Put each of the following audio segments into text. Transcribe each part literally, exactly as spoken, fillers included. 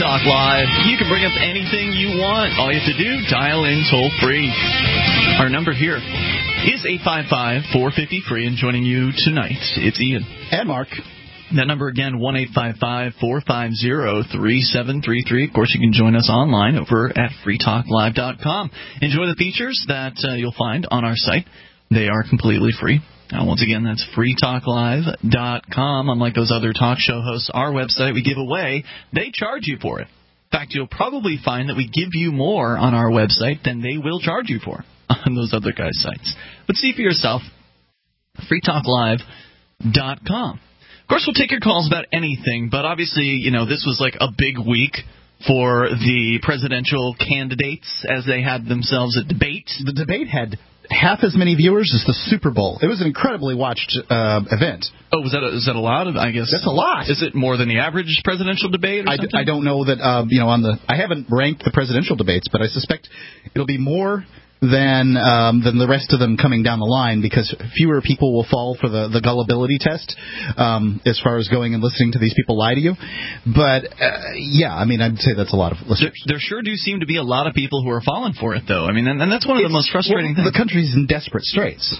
Talk Live. You can bring up anything you want. All you have to do, dial in toll free. Our number here is eight five five, four five zero, free. And joining you tonight, it's Ian. And Mark. That number again, one eight five five, four five zero, three seven three three. Of course, you can join us online over at free talk live dot com. Enjoy the features that uh, you'll find on our site. They are completely free. Now, once again, that's free talk live dot com. Unlike those other talk show hosts, our website we give away, they charge you for it. In fact, you'll probably find that we give you more on our website than they will charge you for on those other guys' sites. But see for yourself, free talk live dot com. Of course, we'll take your calls about anything, but obviously, you know, this was like a big week for the presidential candidates as they had themselves a debate. The debate had half as many viewers as the Super Bowl. It was an incredibly watched uh, event. Oh, was that a, is that a lot? I guess that's a lot. Is it more than the average presidential debate? Or I, something? d- I don't know that. Uh, you know, on the I haven't ranked the presidential debates, but I suspect it'll be more than um, than the rest of them coming down the line, because fewer people will fall for the, the gullibility test um, as far as going and listening to these people lie to you. But, uh, yeah, I mean, I'd say that's a lot of listeners. There, there sure do seem to be a lot of people who are falling for it, though. I mean, and, and that's one of it's, the most frustrating well, things. The country's in desperate straits.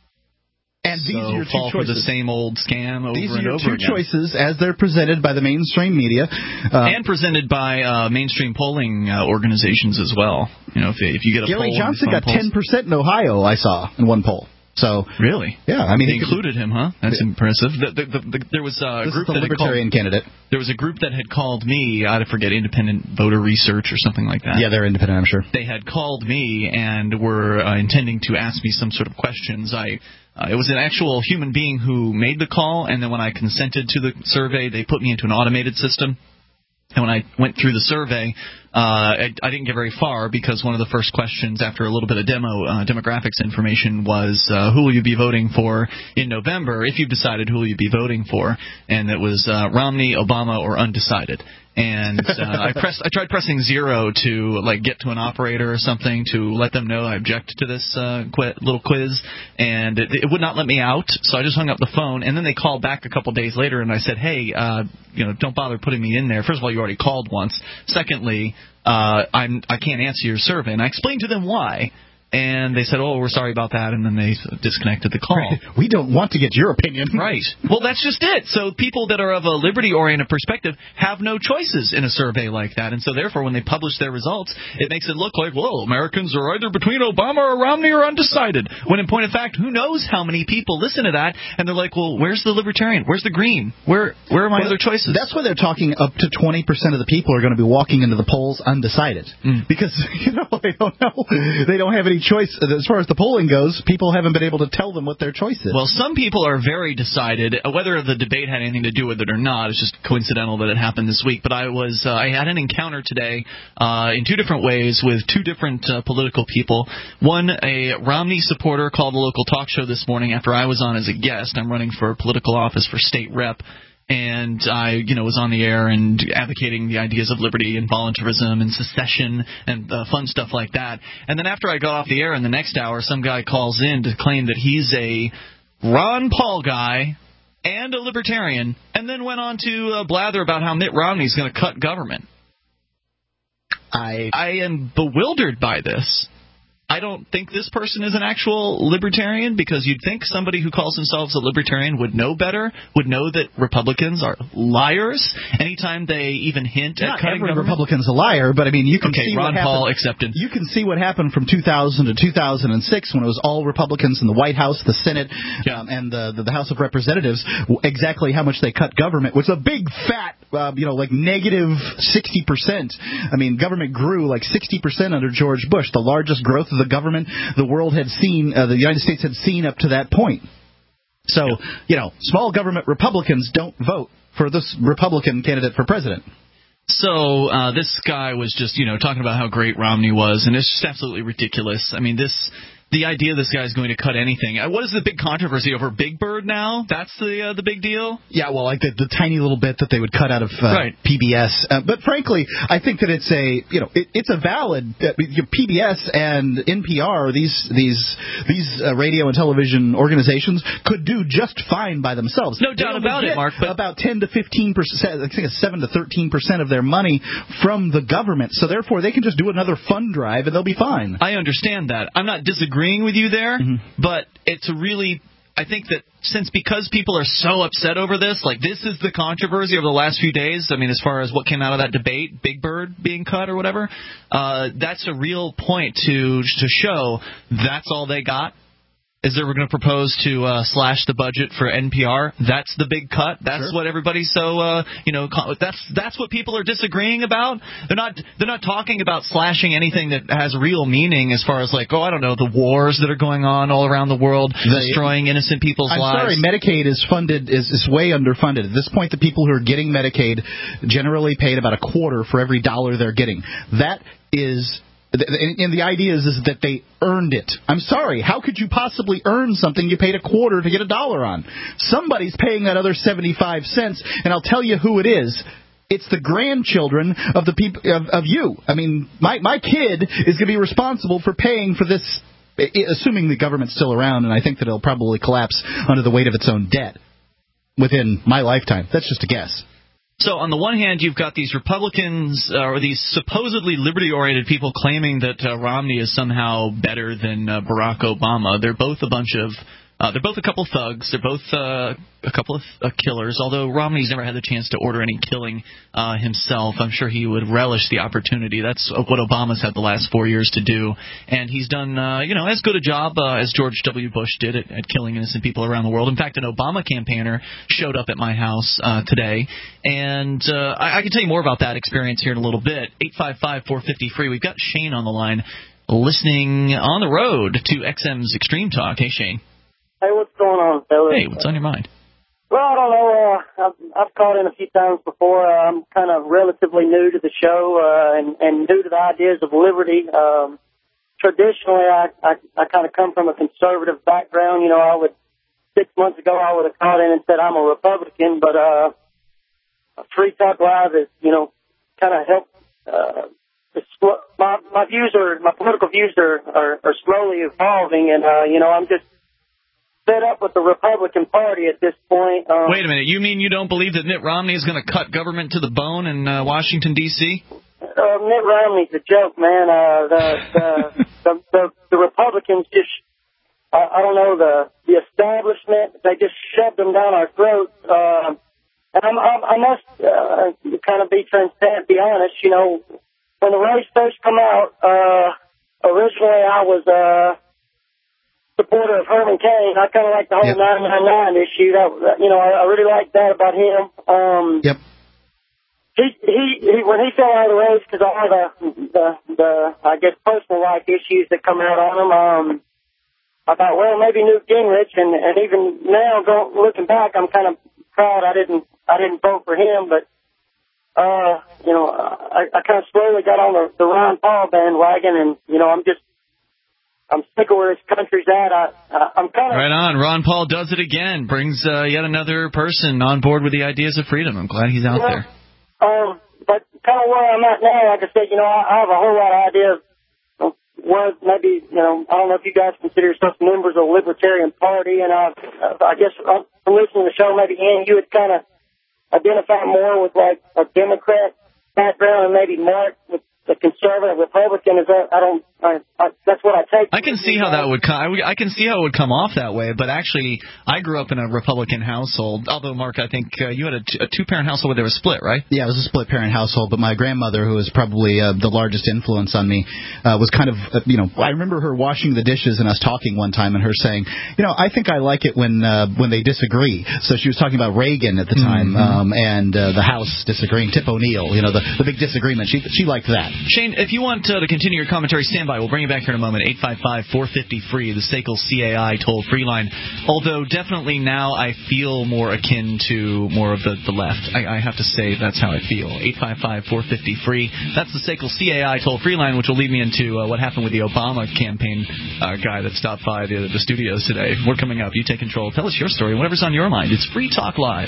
And so these are your two fall choices. For the same old scam over these are and your over two again. choices as they're presented by the mainstream media. Uh, and presented by uh, mainstream polling uh, organizations as well. You know, if, if you get a Gary poll Johnson got polls. ten percent in Ohio, I saw, in one poll. So really, yeah, I mean, they included him, huh? That's yeah. impressive. The, the, the, the, there was a this group is the that libertarian had called, candidate. There was a group that had called me. I forget, Independent Voter Research or something like that. Yeah, they're independent, I'm sure. They had called me and were uh, intending to ask me some sort of questions. I. Uh, it was an actual human being who made the call, and then when I consented to the survey, they put me into an automated system. And when I went through the survey, uh, I, I didn't get very far, because one of the first questions after a little bit of demo uh, demographics information was, uh, who will you be voting for in November, if you've decided who will you be voting for? And it was uh, Romney, Obama, or undecided. And uh, I pressed. I tried pressing zero to like get to an operator or something to let them know I object to this uh, qu- little quiz, and it, it would not let me out. So I just hung up the phone, and then they called back a couple days later, and I said, "Hey, uh, you know, don't bother putting me in there. First of all, you already called once. Secondly, uh, I'm I can't answer your survey." And I explained to them why. And they said, oh, we're sorry about that, and then they disconnected the call. Right. We don't want to get your opinion. Right. Well, that's just it. So people that are of a liberty-oriented perspective have no choices in a survey like that, and so therefore when they publish their results, it makes it look like, well, Americans are either between Obama or Romney or undecided, when in point of fact, who knows how many people listen to that, and they're like, well, where's the libertarian? Where's the green? Where where are my well, other choices? That's why they're talking up to twenty percent of the people are going to be walking into the polls undecided. Mm. Because, you know, they don't know. They don't have any choice. As far as the polling goes, people haven't been able to tell them what their choice is. Well, some people are very decided. Whether the debate had anything to do with it or not, it's just coincidental that it happened this week. But I was uh, I had an encounter today uh, in two different ways with two different uh, political people. One, a Romney supporter called a local talk show this morning after I was on as a guest. I'm running for political office for state rep. And I, you know, was on the air and advocating the ideas of liberty and voluntarism and secession and uh, fun stuff like that. And then after I got off the air in the next hour, some guy calls in to claim that he's a Ron Paul guy and a libertarian, and then went on to uh, blather about how Mitt Romney's going to cut government. I I am bewildered by this. I don't think this person is an actual libertarian, because you'd think somebody who calls themselves a libertarian would know better, would know that Republicans are liars anytime they even hint Not at cutting every government. Republican's a liar, but I mean, you can okay, see Ron what Paul happened. accepted. You can see what happened from two thousand to two thousand six when it was all Republicans in the White House, the Senate, yeah. um, and the, the the House of Representatives. Exactly how much they cut government was a big fat, uh, you know, like negative sixty percent. I mean, government grew like sixty percent under George Bush, the largest growth of the government the world had seen, uh, the United States had seen up to that point. So, yeah. you know, small government Republicans don't vote for this Republican candidate for president. So uh, this guy was just, you know, talking about how great Romney was, and it's just absolutely ridiculous. I mean, this the idea this guy's going to cut anything. Uh, what is the big controversy over Big Bird now? That's the uh, the big deal? Yeah, well, like the, the tiny little bit that they would cut out of uh, right. P B S. Uh, but frankly, I think that it's a you know it, it's a valid uh, P B S and N P R. These these these uh, radio and television organizations could do just fine by themselves. No doubt about it, Mark. But about ten to fifteen percent, I think it's seven to thirteen percent of their money from the government. So therefore, they can just do another fund drive and they'll be fine. I understand that. I'm not disagreeing with you there, mm-hmm. but it's a really. I think that since because people are so upset over this, like this is the controversy over the last few days. I mean, as far as what came out of that debate, Big Bird being cut or whatever, uh, that's a real point to to show that's all they got. Is that we're going to propose to uh, slash the budget for N P R? That's the big cut. That's sure. what everybody's so uh, you know. That's that's what people are disagreeing about. They're not they're not talking about slashing anything that has real meaning as far as like oh I don't know the wars that are going on all around the world, the, destroying innocent people's I'm lives. I'm sorry, Medicaid is funded is, is way underfunded. At this point, the people who are getting Medicaid generally paid about a quarter for every dollar they're getting. That is. And the idea is, is that they earned it. I'm sorry. How could you possibly earn something you paid a quarter to get a dollar on? Somebody's paying that other seventy-five cents, and I'll tell you who it is. It's the grandchildren of the people of, of you. I mean, my my kid is going to be responsible for paying for this, assuming the government's still around, and I think that it'll probably collapse under the weight of its own debt within my lifetime. That's just a guess. So on the one hand, you've got these Republicans uh, or these supposedly liberty-oriented people claiming that uh, Romney is somehow better than uh, Barack Obama. They're both a bunch of uh, they're both a couple thugs. They're both uh, a couple of uh, killers. Although Romney's never had the chance to order any killing uh, himself, I'm sure he would relish the opportunity. That's what Obama's had the last four years to do, and he's done uh, you know as good a job uh, as George W. Bush did at, at killing innocent people around the world. In fact, an Obama campaigner showed up at my house uh, today, and uh, I, I can tell you more about that experience here in a little bit. eight five five, four five zero, free. We've got Shane on the line, listening on the road to X M's Extreme Talk. Hey, Shane. Hey, what's going on, fellas? Hey, what's on your mind? Well, I don't know. Uh, I've, I've called in a few times before. Uh, I'm kind of relatively new to the show uh, and, and new to the ideas of liberty. Um, traditionally, I, I, I kind of come from a conservative background. You know, I would six months ago I would have called in and said I'm a Republican, but uh, Free Talk Live is, you know, kind of helped. Uh, my my views are my political views are, are, are slowly evolving, and uh, you know, I'm just fed up with the Republican Party at this point. Um, Wait a minute. You mean you don't believe that Mitt Romney is going to cut government to the bone in uh, Washington, D C? Uh, Mitt Romney's a joke, man. Uh, the, the, the, the, the Republicans just, uh, I don't know, the, the establishment, they just shoved them down our throats. Uh, and I'm, I'm, I must uh, kind of be transparent, be honest. You know, when the race first come out, uh, originally I was... Uh, supporter of Herman Cain. I kind of like the whole yep. nine nine nine issue. That, that you know, I, I really like that about him. Um, yep. He, he he when he fell out of the race because of all the the the I guess personal life issues that come out on him. Um, I thought, well, maybe Newt Gingrich, and and even now, going looking back, I'm kind of proud I didn't I didn't vote for him, but. Uh, you know, I, I kind of slowly got on the, the Ron Paul bandwagon, and you know, I'm just. I'm sick of where this country's at. I, I'm kind of... Right on. Ron Paul does it again. Brings uh, yet another person on board with the ideas of freedom. I'm glad he's out yeah, there. Um, but kind of where I'm at now, like I said, you know, I, I have a whole lot of ideas of where maybe, you know, I don't know if you guys consider yourselves members of the Libertarian Party, and uh, I guess from listening to the show, maybe, Ian, you would kind of identify more with, like, a Democrat background, and maybe Mark with the conservative Republican. Is that I don't. I, I, that's what I take. I can see how that would come. I, I can see how it would come off that way. But actually, I grew up in a Republican household. Although, Mark, I think uh, you had a, t- a two-parent household where they were split, right? Yeah, it was a split-parent household. But my grandmother, who was probably uh, the largest influence on me, uh, was kind of, uh, you know, I remember her washing the dishes and us talking one time, and her saying, you know, I think I like it when uh, when they disagree. So she was talking about Reagan at the time, mm-hmm. um, and uh, the House disagreeing. Tip O'Neill, you know, the, the big disagreement. She she liked that. Shane, if you want uh, to continue your commentary, stand by. We'll bring you back here in a moment. eight five five, four five zero, free, the S A C L C A I toll-free line. Although definitely now I feel more akin to more of the, the left. I, I have to say that's how I feel. eight five five, four five zero, free. That's the S A C L C A I toll-free line, which will lead me into uh, what happened with the Obama campaign uh, guy that stopped by the, the studios today. We're coming up. You take control. Tell us your story, whatever's on your mind. It's Free Talk Live.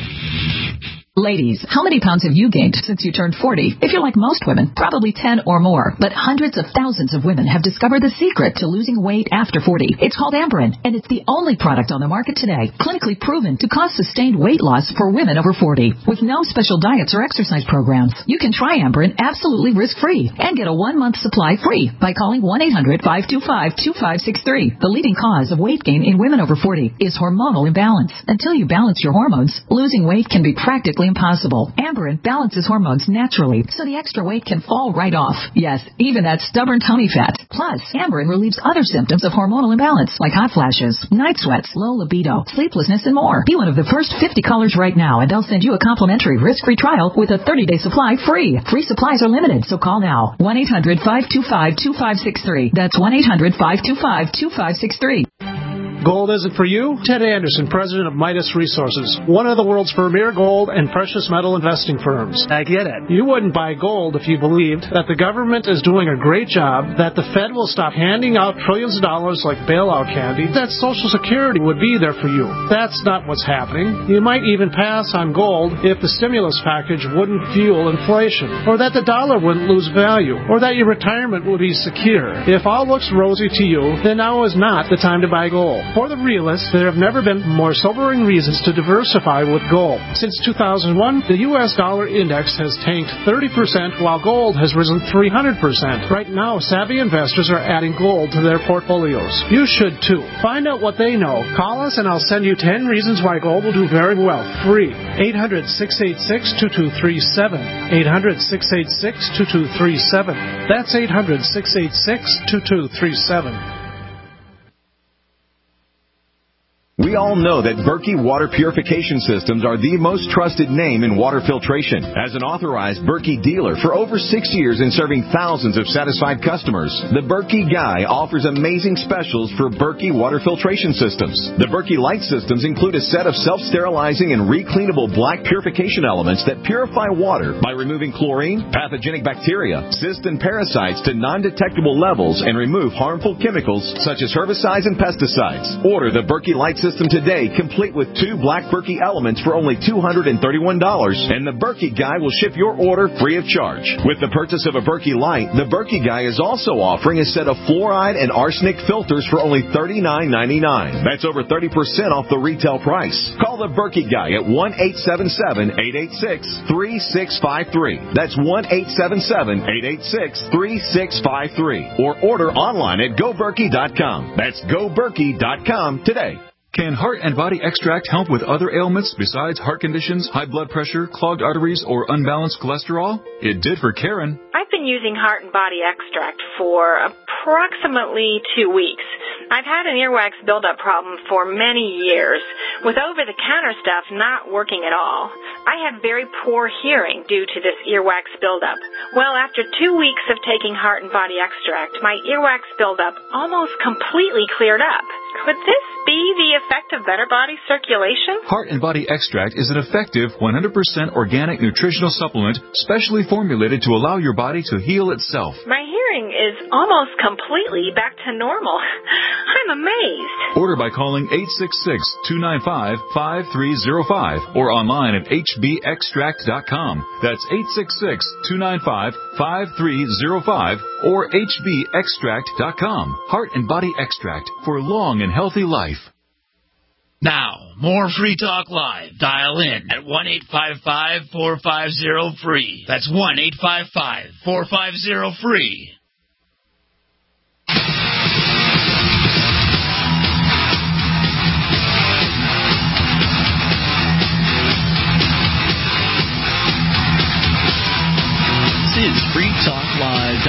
Ladies, how many pounds have you gained since you turned forty? If you're like most women, probably ten or more. But hundreds of thousands of women have discovered the secret to losing weight after forty. It's called Amberen, and it's the only product on the market today clinically proven to cause sustained weight loss for women over forty. With no special diets or exercise programs, you can try Amberen absolutely risk-free and get a one-month supply free by calling one eight hundred, five two five, two five six three. The leading cause of weight gain in women over forty is hormonal imbalance. Until you balance your hormones, losing weight can be practically impossible. Amberen balances hormones naturally, so the extra weight can fall right off. Yes, even that stubborn tummy fat. Plus, Amberen relieves other symptoms of hormonal imbalance, like hot flashes, night sweats, low libido, sleeplessness, and more. Be one of the first fifty callers right now, and they'll send you a complimentary risk-free trial with a thirty-day supply free. Free supplies are limited, so call now. one eight hundred, five two five, two five six three. That's one eight hundred, five two five, two five six three. Gold isn't for you? Ted Anderson, president of Midas Resources, one of the world's premier gold and precious metal investing firms. I get it. You wouldn't buy gold if you believed that the government is doing a great job, that the Fed will stop handing out trillions of dollars like bailout candy, that Social Security would be there for you. That's not what's happening. You might even pass on gold if the stimulus package wouldn't fuel inflation, or that the dollar wouldn't lose value, or that your retirement would be secure. If all looks rosy to you, then now is not the time to buy gold. For the realists, there have never been more sobering reasons to diversify with gold. Since two thousand one, the U S dollar index has tanked thirty percent while gold has risen three hundred percent. Right now, savvy investors are adding gold to their portfolios. You should too. Find out what they know. Call us and I'll send you ten reasons why gold will do very well. Free. eight hundred, six eight six, two two three seven. eight hundred, six eight six, two two three seven. That's eight hundred, six eight six, two two three seven. We all know that Berkey Water Purification Systems are the most trusted name in water filtration. As an authorized Berkey dealer for over six years and serving thousands of satisfied customers, the Berkey Guy offers amazing specials for Berkey Water Filtration Systems. The Berkey Light Systems include a set of self-sterilizing and recleanable black purification elements that purify water by removing chlorine, pathogenic bacteria, cysts, and parasites to non-detectable levels and remove harmful chemicals such as herbicides and pesticides. Order the Berkey Light System today, complete with two black Berkey elements for only two hundred thirty-one dollars, and the Berkey Guy will ship your order free of charge. With the purchase of a Berkey Light, the Berkey Guy is also offering a set of fluoride and arsenic filters for only thirty-nine ninety-nine. That's over thirty percent off the retail price. Call the Berkey Guy at one eight seven seven, eight eight six, three six five three. That's one eight seven seven, eight eight six, three six five three. Or order online at go berkey dot com. That's go berkey dot com today. Can Heart and Body Extract help with other ailments besides heart conditions, high blood pressure, clogged arteries, or unbalanced cholesterol? It did for Karen. I've been using Heart and Body Extract for approximately two weeks. I've had an earwax buildup problem for many years, with over-the-counter stuff not working at all. I have very poor hearing due to this earwax buildup. Well, after two weeks of taking Heart and Body Extract, my earwax buildup almost completely cleared up. Could this be the effect of better body circulation? Heart and Body Extract is an effective one hundred percent organic nutritional supplement specially formulated to allow your body to heal itself. My hearing is almost completely back to normal. I'm amazed. Order by calling eight six six, two nine five, five three zero five or online at h b extract dot com. That's eight six six, two nine five, five three zero five or h b extract dot com. Heart and Body Extract for long and healthy life. Now, more Free Talk Live. Dial in at one eight five five, four five zero, free. That's one eight five five, four five zero, free. This is Free Talk Live. Dial in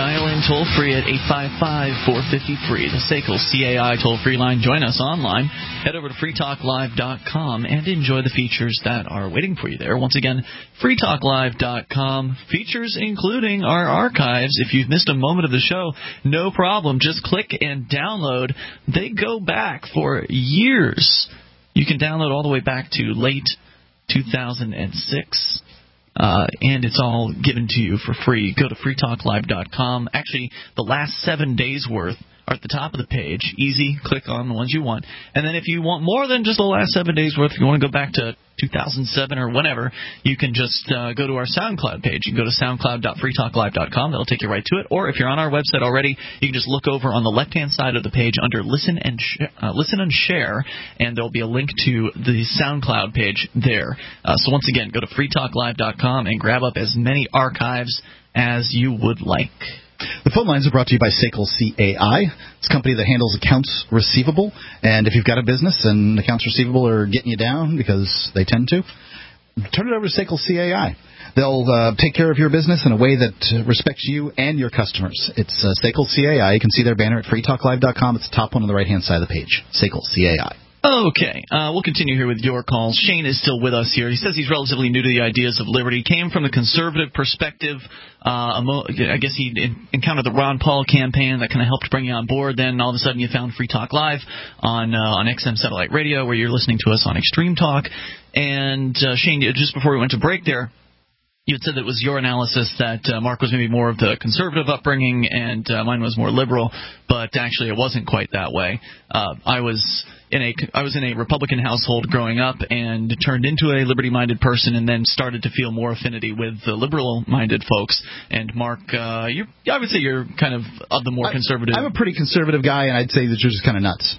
toll-free at eight five five, four five zero, free, the S A C L C A I toll-free line. Join us online. Head over to free talk live dot com and enjoy the features that are waiting for you there. Once again, free talk live dot com. Features including our archives. If you've missed a moment of the show, no problem. Just click and download. They go back for years. You can download all the way back to late two thousand six. Uh, and it's all given to you for free. Go to free talk live dot com. Actually, the last seven days' worth are at the top of the page. Easy. Click on the ones you want. And then if you want more than just the last seven days' worth, if you want to go back to two thousand seven or whenever, you can just uh, go to our SoundCloud page. You can go to soundcloud dot free talk live dot com. That'll take you right to it. Or if you're on our website already, you can just look over on the left-hand side of the page under Listen and sh- uh, Listen and Share, and there'll be a link to the SoundCloud page there. Uh, so once again, go to free talk live dot com and grab up as many archives as you would like. The phone lines are brought to you by S A C L C A I. It's a company that handles accounts receivable. And if you've got a business and accounts receivable are getting you down, because they tend to, turn it over to S A C L C A I. They'll uh, take care of your business in a way that uh, respects you and your customers. It's uh, S A C L C A I. You can see their banner at free talk live dot com. It's the top one on the right-hand side of the page. S A C L C A I. Okay, uh, we'll continue here with your calls. Shane is still with us here. He says he's relatively new to the ideas of liberty. Came from the conservative perspective. Uh, I guess he encountered the Ron Paul campaign that kind of helped bring you on board. Then all of a sudden you found Free Talk Live on uh, on X M Satellite Radio, where you're listening to us on Extreme Talk. And uh, Shane, just before we went to break there, you had said that it was your analysis that uh, Mark was maybe more of the conservative upbringing and uh, mine was more liberal, but actually it wasn't quite that way. Uh, I was in a I was in a Republican household growing up and turned into a liberty-minded person, and then started to feel more affinity with the liberal-minded folks. And Mark, uh, you I would say you're kind of of the more I, conservative. I'm a pretty conservative guy, and I'd say that you're just kind of nuts.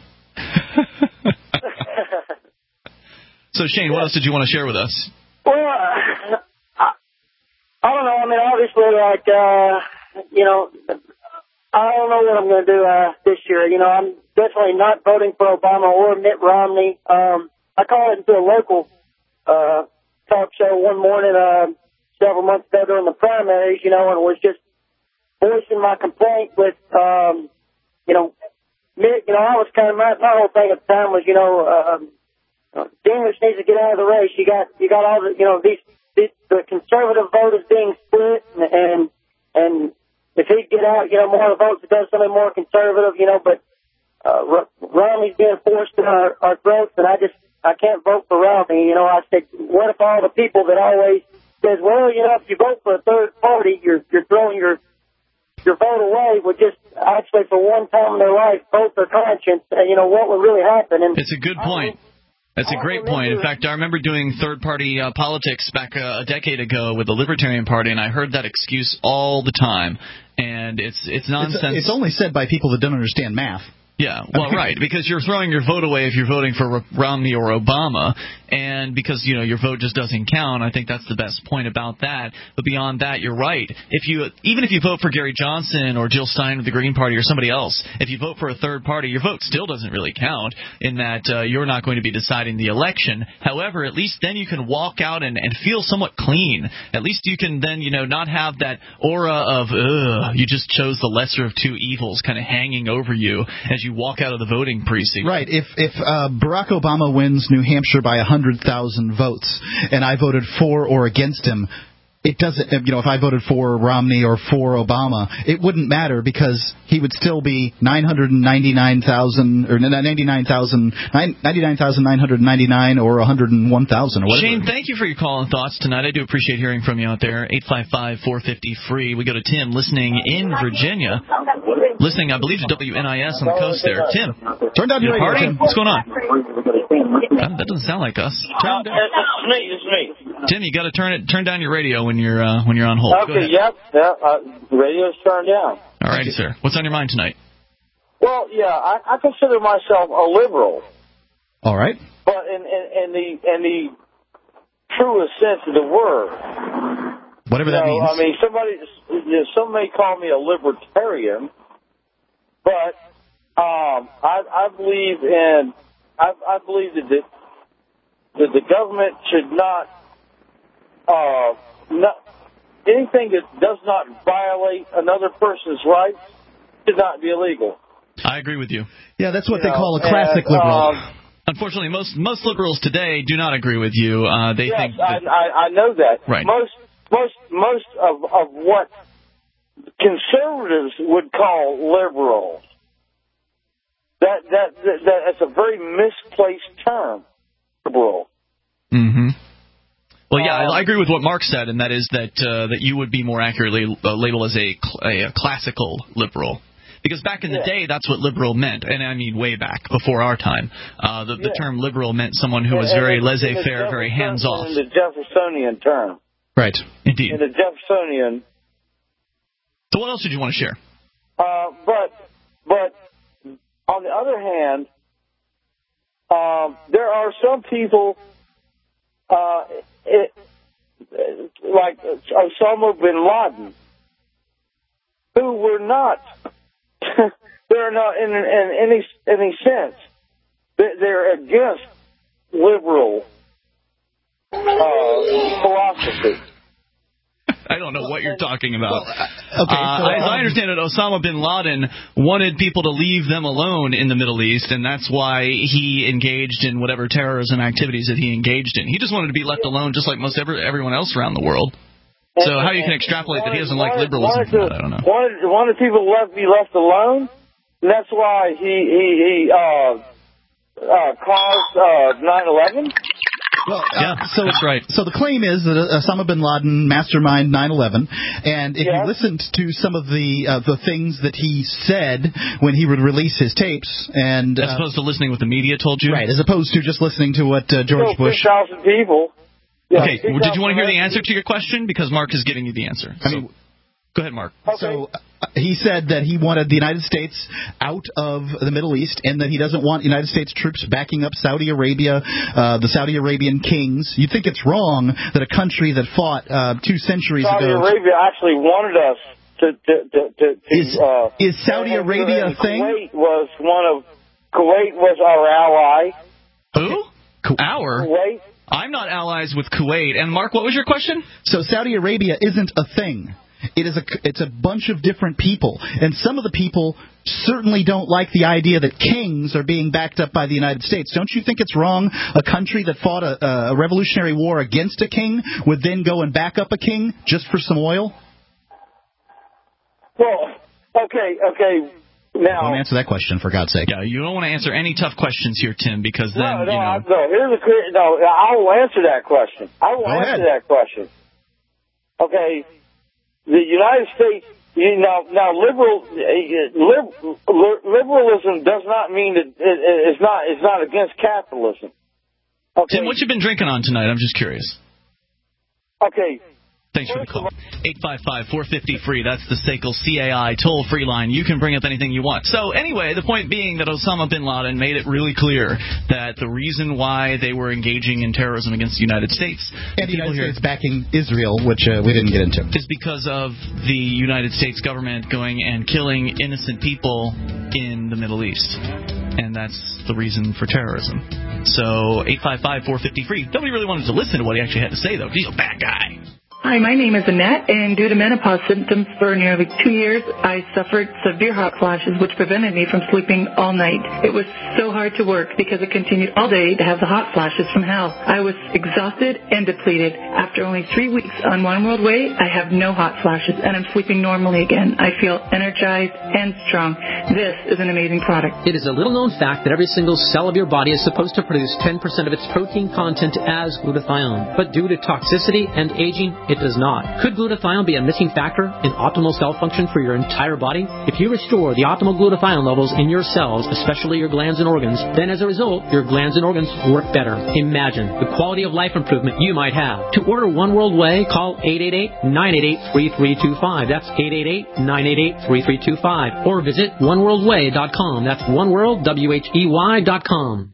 So Shane, what else did you want to share with us? Well, uh, I don't know. I mean, obviously, like, uh, you know, I don't know what I'm going to do uh, this year. You know, I'm definitely not voting for Obama or Mitt Romney. Um, I called into a local uh, talk show one morning uh, several months ago during the primaries, you know, and was just voicing my complaint with, um, you know, Mitt. You know, I was kind of, my, my whole thing at the time was, you know, um, Gingrich needs to get out of the race. You got, you got all the, you know, these. The conservative vote is being split, and, and and if he'd get out, you know, more of the votes, it does something more conservative, you know. But uh, Romney's being forced in our, our throats, and I just I can't vote for Romney. You know, I said, what if all the people that always says, well, you know, if you vote for a third party, you're you're throwing your your vote away, would just actually for one time in their life vote their conscience, and you know what would really happen. And it's a good point. That's a great point. In fact, I remember doing third-party uh, politics back uh, a decade ago with the Libertarian Party, and I heard that excuse all the time. And it's it's nonsense. It's, it's only said by people that don't understand math. Yeah, well, right, because you're throwing your vote away if you're voting for Romney or Obama, and because, you know, your vote just doesn't count. I think that's the best point about that. But beyond that, you're right. If you, even if you vote for Gary Johnson or Jill Stein of the Green Party or somebody else, if you vote for a third party, your vote still doesn't really count in that uh, you're not going to be deciding the election. However, at least then you can walk out and, and feel somewhat clean. At least you can then, you know, not have that aura of, ugh, you just chose the lesser of two evils kind of hanging over you as you you walk out of the voting precinct. Right. If if uh, Barack Obama wins New Hampshire by one hundred thousand votes and I voted for or against him, it doesn't, you know, if I voted for Romney or for Obama, it wouldn't matter because he would still be nine hundred ninety-nine thousand or ninety-nine thousand ninety-nine thousand nine hundred ninety-nine or one hundred one thousand or whatever. Shane, thank you for your call and thoughts tonight. I do appreciate hearing from you out there. eight five five, four five zero, free. We go to Tim listening in Virginia. Listening, I believe, to W N I S on the coast there. Tim, turn down your radio. Party? Tim. What's going on? That, that doesn't sound like us. Turn down. It's me. It's me. Tim, you got to turn it, turn down your radio when you're uh, when you're on hold. Okay. Yep. Yeah. Uh, the radio's turned down. All righty, sir. What's on your mind tonight? Well, yeah, I, I consider myself a liberal. All right. But in, in, in the in the truest sense of the word. Whatever that you know, means. I mean, somebody, you know, some may call me a libertarian, but um, I, I believe in, I, I believe that the, that the government should not, uh, not anything that does not violate another person's rights should not be illegal. I agree with you. Yeah, that's what You they know, call a classic and, liberal. Um, Unfortunately, most most liberals today do not agree with you. Uh, they yes, think that, I, I, I know that. Right. Most most most of of what conservatives would call liberals. That that, that that's a very misplaced term, liberal. Mm-hmm. Well, yeah, Um, I agree with what Mark said, and that is that uh, that you would be more accurately uh, labeled as a, cl- a classical liberal. Because back in the Yeah. day, that's what liberal meant, and I mean way back, before our time. Uh, the, the Yeah. term liberal meant someone who was And- very and laissez-faire, in the very Jefferson- hands-off. In the Jeffersonian term. Right. Indeed. In the Jeffersonian. So what else did you want to share? Uh, but but on the other hand, um, there are some people, uh, it, like Osama bin Laden, who were not. They're not in, in any any sense. They're against liberal uh, philosophy. I don't know what you're talking about. Well, okay, uh, so, as I um, understand it, Osama bin Laden wanted people to leave them alone in the Middle East, and that's why he engaged in whatever terrorism activities that he engaged in. He just wanted to be left alone, just like most every, everyone else around the world. So how you can extrapolate that he doesn't like liberalism from that, I don't know. Wanted, wanted people to left, be left alone, and that's why he he, he uh, uh, caused uh, nine eleven. Well, uh, Yeah, so, that's right. So the claim is that Osama bin Laden masterminded nine eleven, and if Yeah. you listened to some of the uh, the things that he said when he would release his tapes, and As uh, opposed to listening what the media told you? right, as opposed to just listening to what uh, George Killed Bush. two thousand people. Yeah, Okay, well, did you want to hear the two thousand answer to your question? Because Mark is giving you the answer. I So, mean, go ahead, Mark. Okay. So uh, he said that he wanted the United States out of the Middle East, and that he doesn't want United States troops backing up Saudi Arabia, uh, the Saudi Arabian kings. You think it's wrong that a country that fought uh, two centuries Saudi ago Arabia actually wanted us to to to, to, to is, uh, is Saudi and, Arabia and a thing? Kuwait was one of Kuwait was our ally. Who? Our? Kuwait. I'm not allies with Kuwait. And Mark, what was your question? So Saudi Arabia isn't a thing. It is a it's a bunch of different people, and some of the people certainly don't like the idea that kings are being backed up by the United States. Don't you think it's wrong? A country that fought a, a revolutionary war against a king would then go and back up a king just for some oil? Well, okay, okay. Now, Don't answer that question, for God's sake. Yeah, you don't want to answer any tough questions here, Tim, because then, no, no, you know. I, no. Here's a clear. No, I will answer that question. I will Go answer ahead. that question. Okay, the United States. You know, now liberal lib, liberalism does not mean that it, it's not it's not against capitalism. Okay. Tim, what you been drinking on tonight? I'm just curious. Okay. Thanks for the call. eight five five, four five zero, free. That's the S A C L C A I toll-free line. You can bring up anything you want. So anyway, the point being that Osama bin Laden made it really clear that the reason why they were engaging in terrorism against the United States And the people United here, States backing Israel, which uh, we didn't get into. is because of the United States government going and killing innocent people in the Middle East. And that's the reason for terrorism. So eight five five, four five zero, free. Nobody really wanted to listen to what he actually had to say, though. He's a bad guy. Hi, my name is Annette, and due to menopause symptoms for nearly two years, I suffered severe hot flashes, which prevented me from sleeping all night. It was so hard to work because it continued all day to have the hot flashes from hell. I was exhausted and depleted. After only three weeks on One World Way, I have no hot flashes, and I'm sleeping normally again. I feel energized and strong. This is an amazing product. It is a little-known fact that every single cell of your body is supposed to produce ten percent of its protein content as glutathione. But due to toxicity and aging, it does not. Could glutathione be a missing factor in optimal cell function for your entire body? If you restore the optimal glutathione levels in your cells, especially your glands and organs, then as a result, your glands and organs work better. Imagine the quality of life improvement you might have. To order One World Way, call eight eight eight, nine eight eight, three three two five. That's eight eight eight, nine eight eight, three three two five. Or visit one world way dot com. That's oneworld, W H E Y dot com.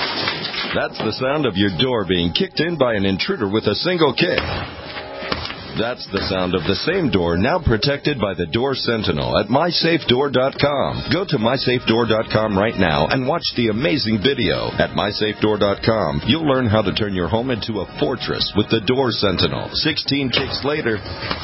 That's the sound of your door being kicked in by an intruder with a single kick. That's the sound of the same door now protected by the Door Sentinel at my safe door dot com. Go to my safe door dot com right now and watch the amazing video. At my safe door dot com, you'll learn how to turn your home into a fortress with the Door Sentinel. sixteen kicks later,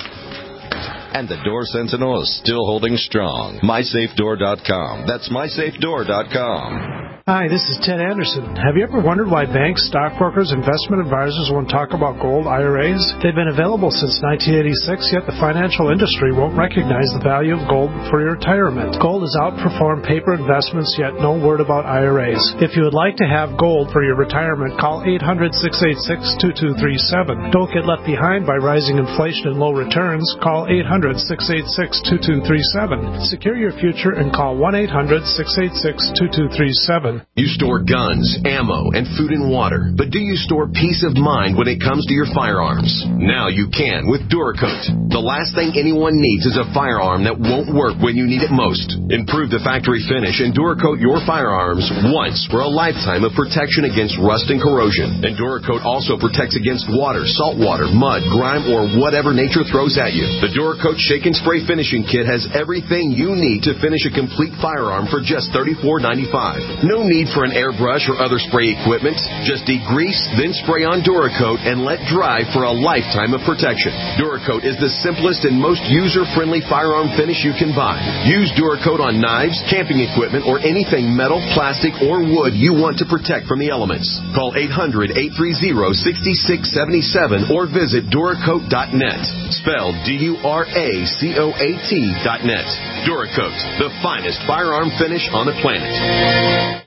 and the Door Sentinel is still holding strong. my safe door dot com. That's my safe door dot com. Hi, this is Ted Anderson. Have you ever wondered why banks, stockbrokers, investment advisors won't talk about gold I R As? They've been available since nineteen eighty-six, yet the financial industry won't recognize the value of gold for your retirement. Gold has outperformed paper investments, yet no word about I R As. If you would like to have gold for your retirement, call eight hundred, six eight six, two two three seven. Don't get left behind by rising inflation and low returns. Call eight hundred, six eight six, two two three seven. Secure your future and call one eight hundred, six eight six, two two three seven. You store guns, ammo, and food and water, but do you store peace of mind when it comes to your firearms? Now you can with Duracoat. The last thing anyone needs is a firearm that won't work when you need it most. Improve the factory finish and Duracoat your firearms once for a lifetime of protection against rust and corrosion. And Duracoat also protects against water, salt water, mud, grime, or whatever nature throws at you. The Duracoat Shake and Spray Finishing Kit has everything you need to finish a complete firearm for just thirty-four ninety-five. No need for an airbrush or other spray equipment. Just degrease, then spray on Duracoat and let dry for a lifetime of protection. Duracoat is the simplest and most user-friendly firearm finish you can buy. Use Duracoat on knives, camping equipment, or anything metal, plastic, or wood you want to protect from the elements. Call eight hundred, eight three zero, six six seven seven or visit Duracoat dot net. Spelled D U R A C O A T dot net. Duracoat, the finest firearm finish on the planet.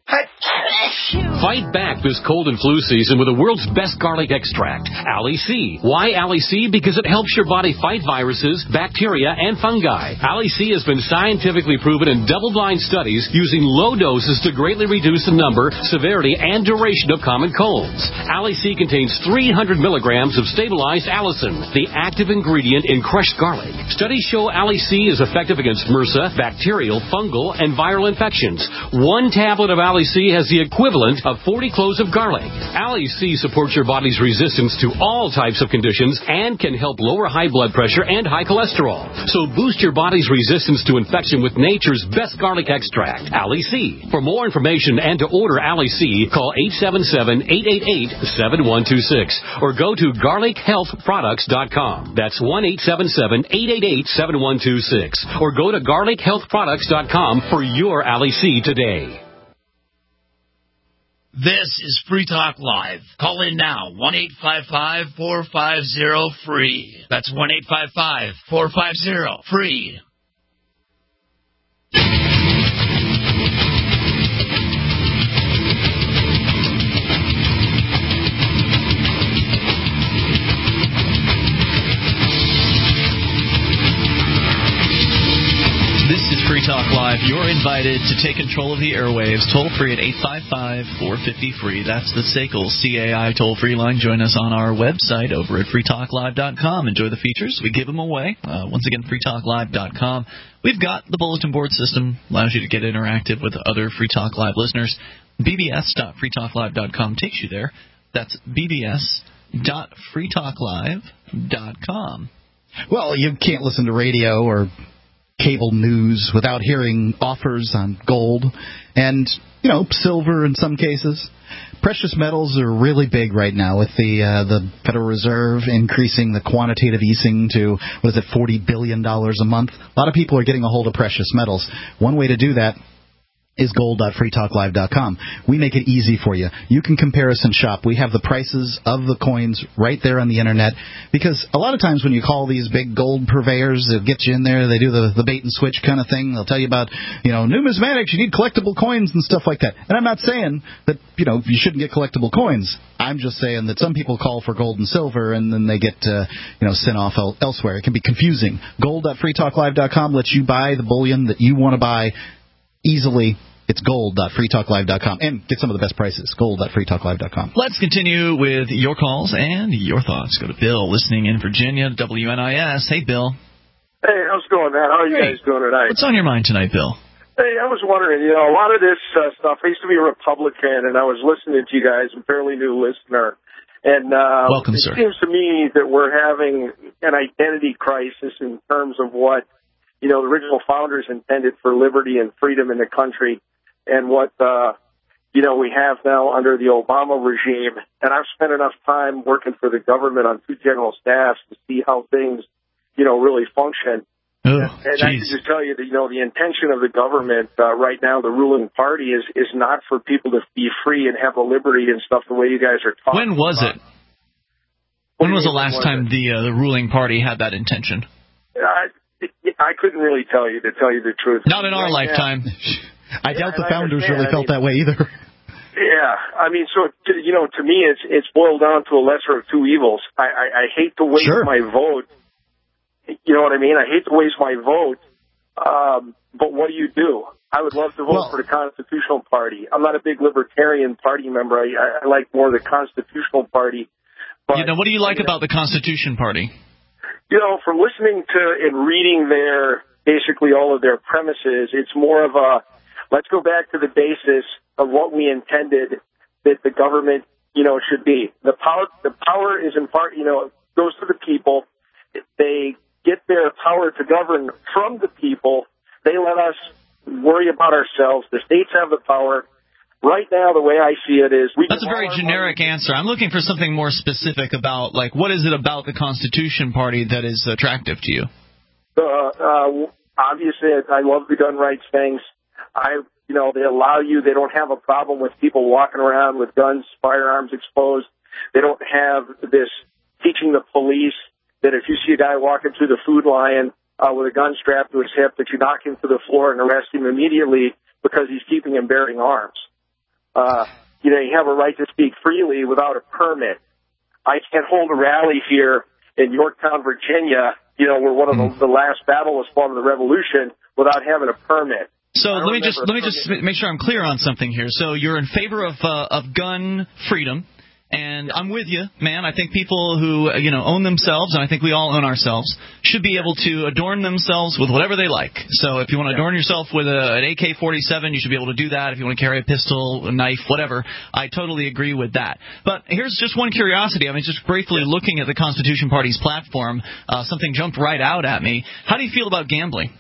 Fight back this cold and flu season with the world's best garlic extract, Ali C. Why Ali C? Because it helps your body fight viruses, bacteria, and fungi. Ali C has been scientifically proven in double-blind studies using low doses to greatly reduce the number, severity, and duration of common colds. Ali C contains three hundred milligrams of stabilized allicin, the active ingredient in crushed garlic. Studies show Ali C is effective against MRSA, bacterial, fungal, and viral infections. One tablet of Ali C has the equivalent of forty cloves of garlic. Ali C supports your body's resistance to all types of conditions and can help lower high blood pressure and high cholesterol. So boost your body's resistance to infection with nature's best garlic extract, Ali C. For more information and to order Ali C, call eight seven seven, eight eight eight, seven one two six or go to garlic health products dot com. That's one eight seven seven, eight eight eight, seven one two six or go to garlic health products dot com for your Ali C today. This is Free Talk Live. Call in now, one eight five five, four five zero, free. That's one eight five five, four five zero, free. This is Free Talk Live. You're invited to take control of the airwaves. Toll free at eight five five, four five zero, free. That's the S A C L C A I toll-free line. Join us on our website over at free talk live dot com. Enjoy the features. We give them away. Uh, once again, free talk live dot com. We've got the bulletin board system. Allows you to get interactive with other Free Talk Live listeners. b b s dot free talk live dot com takes you there. That's b b s dot free talk live dot com. Well, you can't listen to radio or cable news without hearing offers on gold and, you know, silver in some cases. Precious metals are really big right now with the uh, the Federal Reserve increasing the quantitative easing to, what is it, forty billion dollars a month. A lot of people are getting a hold of precious metals. One way to do that is gold dot free talk live dot com. We make it easy for you. You can comparison shop. We have the prices of the coins right there on the Internet, because a lot of times when you call these big gold purveyors, they'll get you in there, they do the, the bait and switch kind of thing. They'll tell you about, you know, numismatics, you need collectible coins and stuff like that. And I'm not saying that, you know, you shouldn't get collectible coins. I'm just saying that some people call for gold and silver and then they get, uh, you know, sent off el- elsewhere. It can be confusing. gold dot free talk live dot com lets you buy the bullion that you want to buy easily. It's gold dot free talk live dot com. And get some of the best prices. gold dot free talk live dot com. Let's continue with your calls and your thoughts. Go to Bill, listening in Virginia, W N I S. Hey, Bill. Hey, how's it going, man? How are you hey. guys doing tonight? What's on your mind tonight, Bill? Hey, I was wondering, you know, a lot of this uh, stuff, I used to be a Republican, and I was listening to you guys, I'm a fairly new listener, And uh, Welcome, it sir. seems to me that we're having an identity crisis in terms of what, you know, the original founders intended for liberty and freedom in the country, and what, uh, you know, we have now under the Obama regime. And I've spent enough time working for the government on two general staffs to see how things, you know, really function. Oh, and I can just tell you that, you know, the intention of the government uh, right now, the ruling party, is is not for people to be free and have the liberty and stuff the way you guys are talking. When was about. it? When was the last time the uh, the ruling party had that intention? I, I couldn't really tell you, to tell you the truth. Not in our right lifetime. I doubt yeah, the founders really felt I mean, that way either. Yeah, I mean, so, you know, to me, it's it's boiled down to a lesser of two evils. I, I, I hate to waste sure. my vote. You know what I mean? I hate to waste my vote, um, but what do you do? I would love to vote well, for the Constitutional Party. I'm not a big Libertarian Party member. I, I, I like more the Constitutional Party. But, you know, what do you like you know, about the Constitution Party? You know, from listening to and reading their, basically all of their premises, it's more of a, let's go back to the basis of what we intended that the government, you know, should be. The power, the power is in part, you know, goes to the people. They get their power to govern from the people. They let us worry about ourselves. The states have the power. Right now, the way I see it is... we That's a very generic money. answer. I'm looking for something more specific about, like, what is it about the Constitution Party that is attractive to you? Uh, uh, obviously, I love the gun rights things. I, you know, they allow you, they don't have a problem with people walking around with guns, firearms exposed. They don't have this teaching the police that if you see a guy walking through the food line uh, with a gun strapped to his hip, that you knock him to the floor and arrest him immediately because he's keeping him bearing arms. Uh, you know, you have a right to speak freely without a permit. I can't hold a rally here in Yorktown, Virginia, you know, where one of the, the last battle was fought in the Revolution, without having a permit. So let me just let me just make sure I'm clear on something here. So you're in favor of uh, of gun freedom. And I'm with you, man. I think people who, you know, own themselves, and I think we all own ourselves, should be able to adorn themselves with whatever they like. So if you want to adorn yourself with a, an A K forty-seven, you should be able to do that. If you want to carry a pistol, a knife, whatever, I totally agree with that. But here's just one curiosity. I mean, just briefly looking at the Constitution Party's platform, uh, something jumped right out at me. How do you feel about gambling?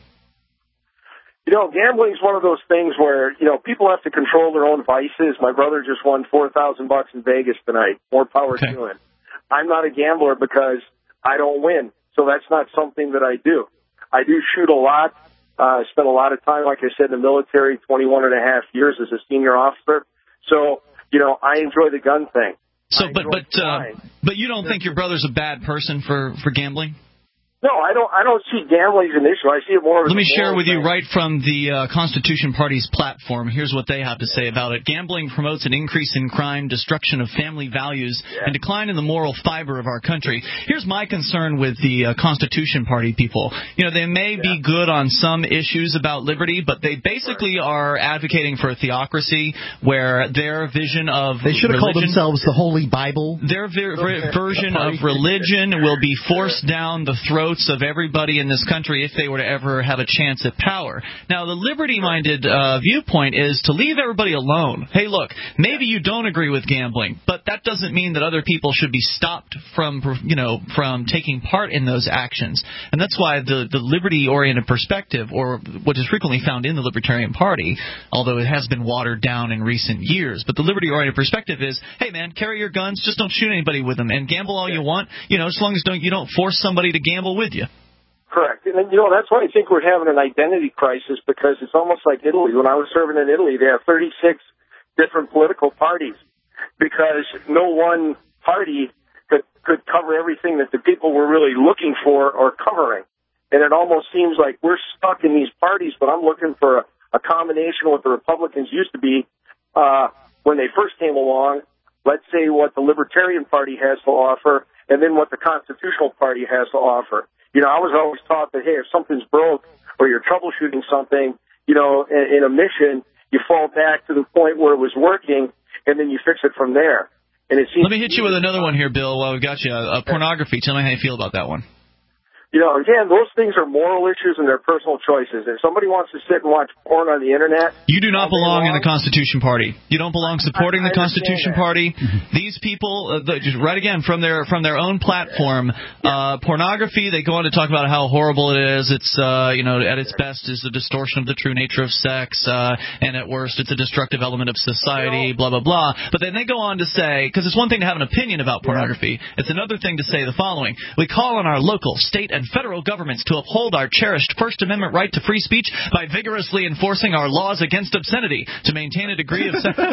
You know, gambling is one of those things where, you know, people have to control their own vices. My brother just won four thousand bucks in Vegas tonight. More power okay. to him. I'm not a gambler because I don't win. So that's not something that I do. I do shoot a lot. I uh, spent a lot of time, like I said, in the military, twenty-one and a half years as a senior officer. So, you know, I enjoy the gun thing. So, but, but, uh, but you don't think your brother's a bad person for, for gambling? No, I don't. I don't see gambling as an issue. I see it more as Let me a share with thing. you right from the uh, Constitution Party's platform. Here's what they have to say about it. Gambling promotes an increase in crime, destruction of family values, yeah. and decline in the moral fiber of our country. Here's my concern with the uh, Constitution Party people. You know, they may yeah. be good on some issues about liberty, but they basically right. are advocating for a theocracy where their vision of They should have religion, called themselves the Holy Bible. Their ver- ver- version of religion will be forced down the throat of everybody in this country if they were to ever have a chance at power. Now, the liberty-minded uh, viewpoint is to leave everybody alone. Hey, look, maybe you don't agree with gambling, but that doesn't mean that other people should be stopped from, you know, from taking part in those actions. And that's why the, the liberty-oriented perspective, or what is frequently found in the Libertarian Party, although it has been watered down in recent years, but the liberty-oriented perspective is, hey, man, carry your guns, just don't shoot anybody with them, and gamble all you want, you know, as long as don't, you don't force somebody to gamble with you. Correct. And, you know, that's why I think we're having an identity crisis, because it's almost like Italy. When I was serving in Italy, they have thirty-six different political parties because no one party could, could cover everything that the people were really looking for or covering. And it almost seems like we're stuck in these parties, but I'm looking for a, a combination of what the Republicans used to be uh, when they first came along. Let's say what the Libertarian Party has to offer, and then what the Constitutional Party has to offer. You know, I was always taught that, hey, if something's broke or you're troubleshooting something, you know, in, in a mission, you fall back to the point where it was working, and then you fix it from there. And it seems Let me hit you with another one here, Bill, while we've got you. Uh, pornography. Tell me how you feel about that one. You know, again, those things are moral issues and they're personal choices. If somebody wants to sit and watch porn on the Internet... You do not belong in the Constitution Party. You don't belong supporting I, I the Constitution that. Party. These people, uh, the, just right again, from their from their own platform, uh, pornography, they go on to talk about how horrible it is. It's, uh, you know, at its best is the distortion of the true nature of sex, uh, and at worst it's a destructive element of society, blah, blah, blah. But then they go on to say, because it's one thing to have an opinion about pornography, it's another thing to say the following. We call on our local, state, and and federal governments to uphold our cherished First Amendment right to free speech by vigorously enforcing our laws against obscenity to maintain a degree of... Now,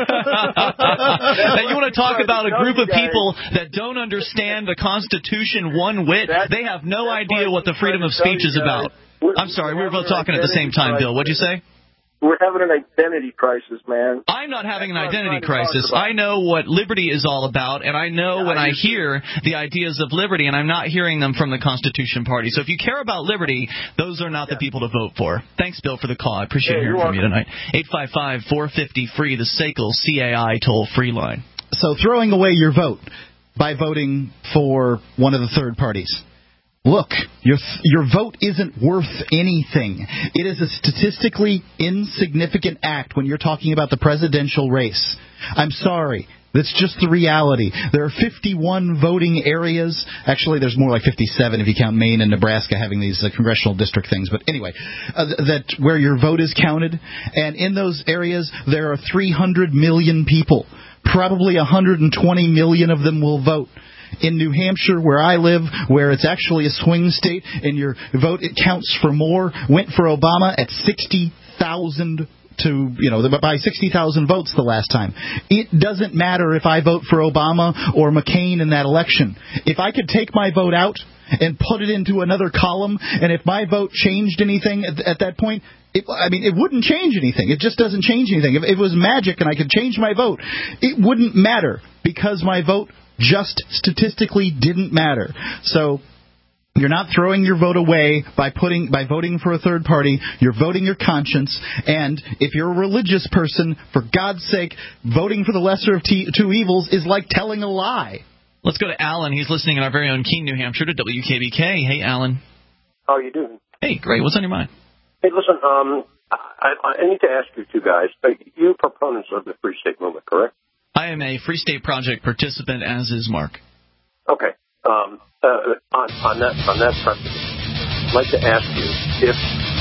you want to talk about a group of people that don't understand the Constitution one whit? They have no idea what the freedom of speech is about. I'm sorry, we were both talking at the same time, Bill. What'd you say? We're having an identity crisis, man. I'm not having an identity crisis. I know what liberty is all about, and I know when I hear the ideas of liberty, and I'm not hearing them from the Constitution Party. So if you care about liberty, those are not the people to vote for. Thanks, Bill, for the call. I appreciate hearing from you tonight. eight five five, four five zero, free, the S A C L C A I toll-free line. So throwing away your vote by voting for one of the third parties. Look, your your vote isn't worth anything. It is a statistically insignificant act when you're talking about the presidential race. I'm sorry. That's just the reality. There are fifty-one voting areas. Actually, there's more like fifty-seven if you count Maine and Nebraska having these uh, congressional district things. But anyway, uh, that where your vote is counted. And in those areas, there are three hundred million people. Probably one hundred twenty million of them will vote. In New Hampshire, where I live, where it's actually a swing state, and your vote, it counts for more, went for Obama at sixty thousand to, you know, by sixty thousand votes the last time. It doesn't matter if I vote for Obama or McCain in that election. If I could take my vote out and put it into another column, and if my vote changed anything at, at that point, it, I mean, it wouldn't change anything. It just doesn't change anything. If it was magic and I could change my vote, it wouldn't matter because my vote just statistically didn't matter. So you're not throwing your vote away by putting by voting for a third party. You're voting your conscience. And if you're a religious person, for God's sake, voting for the lesser of t- two evils is like telling a lie. Let's go to Alan. He's listening in our very own Keene, New Hampshire, to W K B K. Hey, Alan. How are you doing? Hey, great. What's on your mind? Hey, listen, um, I, I need to ask you two guys. Are you proponents of the Free State Movement, correct? I am a Free State Project participant, as is Mark. Okay. Um, uh, on, on that on that premise, I'd like to ask you if,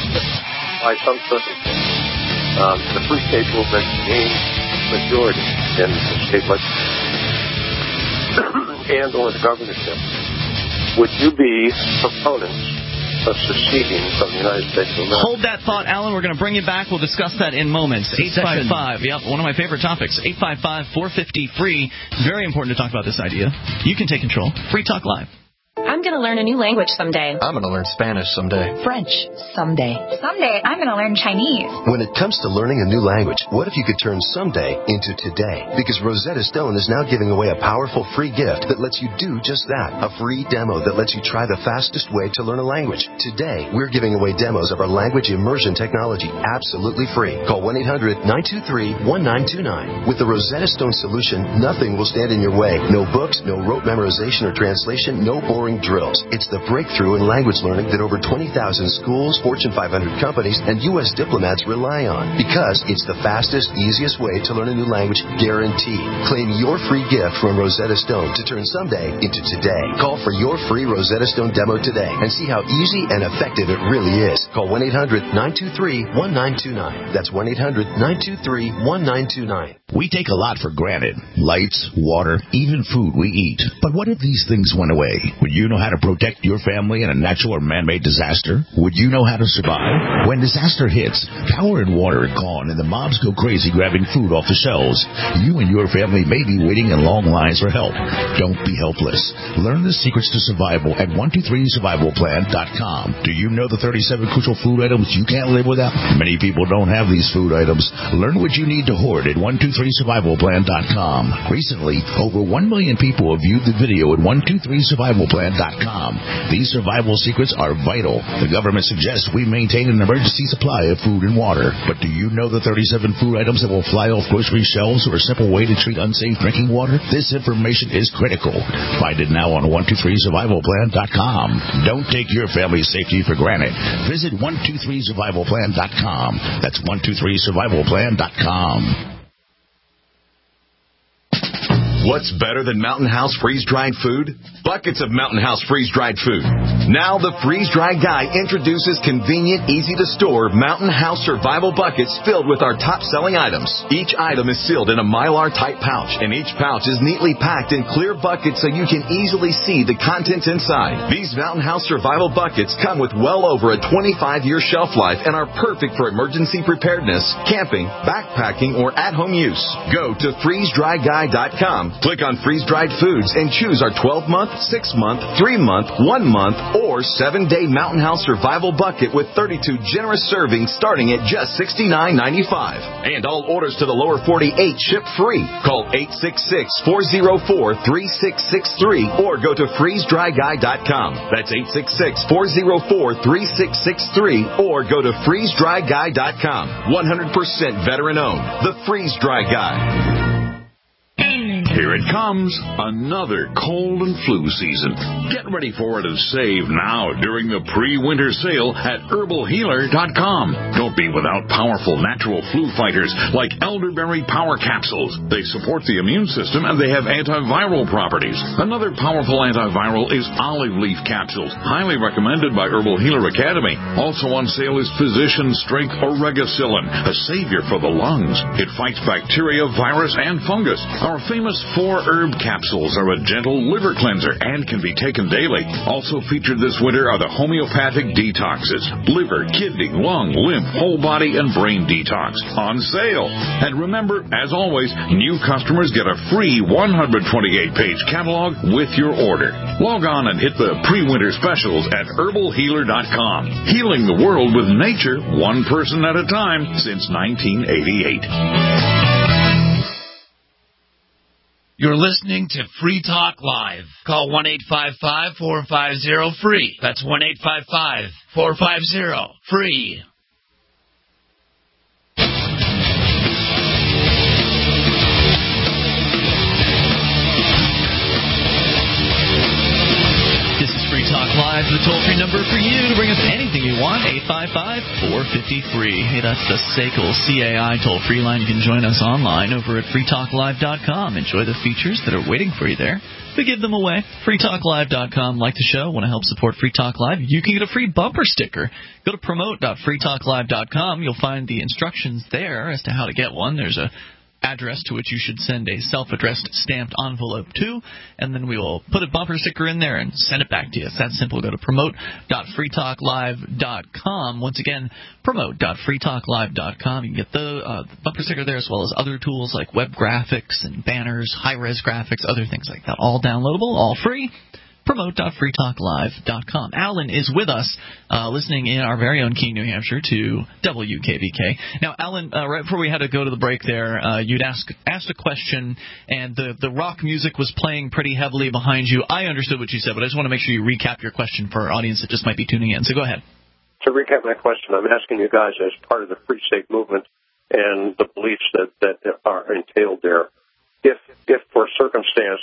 by some circumstance, um, the Free State Movement gains majority in the state legislature and or the governorship, would you be proponents of seceding from the United States of America? Hold that thought, Alan. We're going to bring you back. We'll discuss that in moments. eight five five, yep, one of my favorite topics. eight five five, four five zero, free. Very important to talk about this idea. You can take control. Free Talk Live. I'm going to learn a new language someday. I'm going to learn Spanish someday. French someday. Someday, I'm going to learn Chinese. When it comes to learning a new language, what if you could turn someday into today? Because Rosetta Stone is now giving away a powerful free gift that lets you do just that. A free demo that lets you try the fastest way to learn a language. Today, we're giving away demos of our language immersion technology absolutely free. Call one eight hundred, nine two three, one nine two nine. With the Rosetta Stone solution, nothing will stand in your way. No books, no rote memorization or translation, no boring drills. It's the breakthrough in language learning that over twenty thousand schools, Fortune five hundred companies, and U S diplomats rely on. Because it's the fastest, easiest way to learn a new language, guaranteed. Claim your free gift from Rosetta Stone to turn someday into today. Call for your free Rosetta Stone demo today and see how easy and effective it really is. Call one eight hundred, nine two three, one nine two nine. That's one eight hundred, nine two three, one nine two nine. We take a lot for granted. Lights, water, even food we eat. But what if these things went away? Would you know how to protect your family in a natural or man-made disaster? Would you know how to survive? When disaster hits, power and water are gone and the mobs go crazy grabbing food off the shelves. You and your family may be waiting in long lines for help. Don't be helpless. Learn the secrets to survival at one two three survival plan dot com. Do you know the thirty-seven crucial food items you can't live without? Many people don't have these food items. Learn what you need to hoard at one two three survival plan dot com. Recently, over one million people have viewed the video at one two three survival plan dot com. These survival secrets are vital. The government suggests we maintain an emergency supply of food and water. But do you know the thirty-seven food items that will fly off grocery shelves or a simple way to treat unsafe drinking water? This information is critical. Find it now on one two three survival plan dot com. Don't take your family's safety for granted. Visit one two three survival plan dot com. That's one two three survival plan dot com. What's better than Mountain House freeze-dried food? Buckets of Mountain House freeze-dried food. Now the freeze-dried guy introduces convenient, easy-to-store Mountain House survival buckets filled with our top-selling items. Each item is sealed in a Mylar-type pouch, and each pouch is neatly packed in clear buckets so you can easily see the contents inside. These Mountain House survival buckets come with well over a twenty-five year shelf life and are perfect for emergency preparedness, camping, backpacking, or at-home use. Go to freeze dry guy dot com. Click on freeze-dried foods and choose our twelve-month, six-month, three-month, one-month, or seven-day Mountain House survival bucket with thirty-two generous servings starting at just sixty-nine ninety-five. And all orders to the lower forty-eight ship free. Call eight six six, four oh four, three six six three or go to freeze dry guy dot com. That's eight six six, four oh four, three six six three or go to freeze dry guy dot com. one hundred percent veteran-owned. The Freeze Dry Guy. Here it comes, another cold and flu season. Get ready for it and save now during the pre-winter sale at herbal healer dot com. Don't be without powerful natural flu fighters like elderberry power capsules. They support the immune system and they have antiviral properties. Another powerful antiviral is olive leaf capsules, highly recommended by Herbal Healer Academy. Also on sale is Physician Strength Oregacillin, a savior for the lungs. It fights bacteria, virus, and fungus. Our famous four herb capsules are a gentle liver cleanser and can be taken daily. Also featured this winter are the homeopathic detoxes, liver, kidney, lung, lymph, whole body, and brain detox on sale. And remember, as always, new customers get a free one hundred twenty-eight page catalog with your order. Log on and hit the pre-winter specials at herbal healer dot com. Healing the world with nature, one person at a time since nineteen eighty-eight. You're listening to Free Talk Live. Call one eight five five, four five zero, free. That's one eight five five, four five zero, free. This is Free Talk Live, the toll-free number for you to bring us anything you want, eight five five, four five zero, free. Hey, that's the S A C L C A I toll-free line. You can join us online over at free talk live dot com. Enjoy the features that are waiting for you there. We give them away. free talk live dot com. Like the show, want to help support Free Talk Live? You can get a free bumper sticker. Go to promote dot free talk live dot com. You'll find the instructions there as to how to get one. There's a address to which you should send a self-addressed stamped envelope to, and then we will put a bumper sticker in there and send it back to you. It's that simple. Go to promote dot free talk live dot com. Once again, promote dot free talk live dot com. You can get the, uh, the bumper sticker there as well as other tools like web graphics and banners, high-res graphics, other things like that. All downloadable, all free. promote dot free talk live dot com. Alan is with us, uh, listening in our very own Keene, New Hampshire, to W K B K. Now, Alan, uh, right before we had to go to the break there, uh, you'd ask, asked a question, and the, the rock music was playing pretty heavily behind you. I understood what you said, but I just want to make sure you recap your question for our audience that just might be tuning in. So go ahead. To recap my question, I'm asking you guys, as part of the Free State movement and the beliefs that, that are entailed there, if, if for circumstance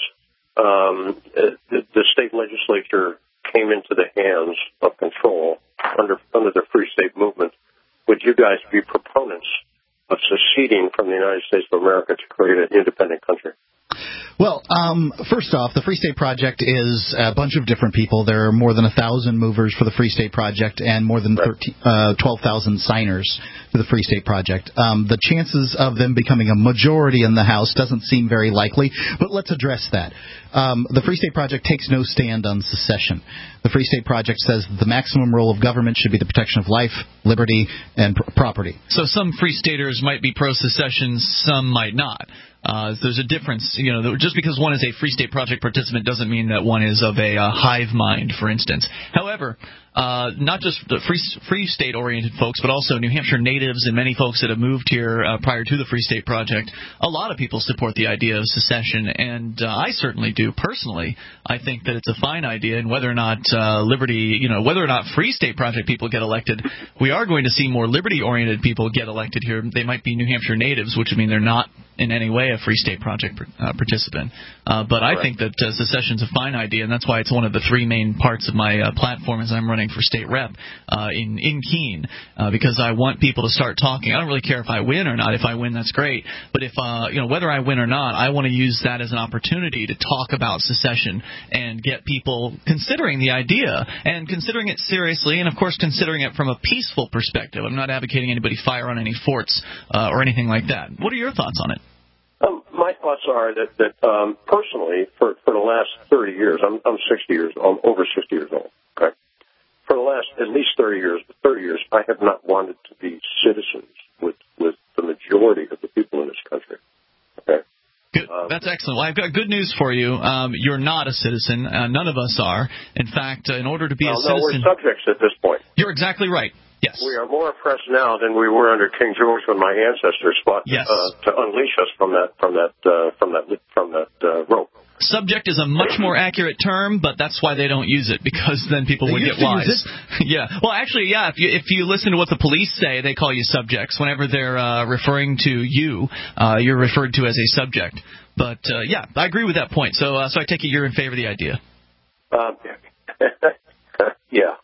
Um, the, the state legislature came into the hands of control under under the Free State movement, would you guys be proponents of seceding from the United States of America to create an independent country? Well, um, first off, the Free State Project is a bunch of different people. There are more than a thousand movers for the Free State Project and more than thirteen, uh, twelve thousand signers for the Free State Project. Um, the chances of them becoming a majority in the House doesn't seem very likely, but let's address that. Um, the Free State Project takes no stand on secession. The Free State Project says that the maximum role of government should be the protection of life, liberty, and pr- property. So some Free Staters might be pro-secession, some might not. Uh, there's a difference, you know, just because one is a Free State Project participant doesn't mean that one is of a uh, hive mind, for instance. However, uh, not just the free free state-oriented folks, but also New Hampshire natives and many folks that have moved here uh, prior to the Free State Project. A lot of people support the idea of secession, and uh, I certainly do personally. I think that it's a fine idea, and whether or not uh, liberty, you know, whether or not Free State Project people get elected, we are going to see more liberty-oriented people get elected here. They might be New Hampshire natives, which would mean they're not in any way a Free State Project uh, participant. Uh, but I think that uh, secession's a fine idea, and that's why it's one of the three main parts of my uh, platform as I'm running for state rep uh, in, in Keene, uh, because I want people to start talking. I don't really care if I win or not. If I win, that's great. But if, uh, you know, whether I win or not, I want to use that as an opportunity to talk about secession and get people considering the idea and considering it seriously, and, of course, considering it from a peaceful perspective. I'm not advocating anybody fire on any forts uh, or anything like that. What are your thoughts on it? Um, my thoughts are that, that um, personally, for, for the last thirty years, I'm, I'm sixty years, I'm over sixty years old, okay? For the last at least thirty years, thirty years, I have not wanted to be citizens with, with the majority of the people in this country, okay? Good. That's excellent. Well, I've got good news for you. Um, you're not a citizen. Uh, none of us are. In fact, uh, in order to be well, a citizen... No, we're subjects at this point. You're exactly right. Yes. We are more oppressed now than we were under King George when my ancestors fought yes. uh, to unleash us from that from that uh, from that from that uh, rope. Subject is a much more accurate term, but that's why they don't use it, because then people they would used get to wise. Use it? Yeah. Well, actually, yeah. If you if you listen to what the police say, they call you subjects whenever they're uh, referring to you. Uh, you're referred to as a subject. But uh, yeah, I agree with that point. So uh, so I take it you're in favor of the idea. Um, yeah.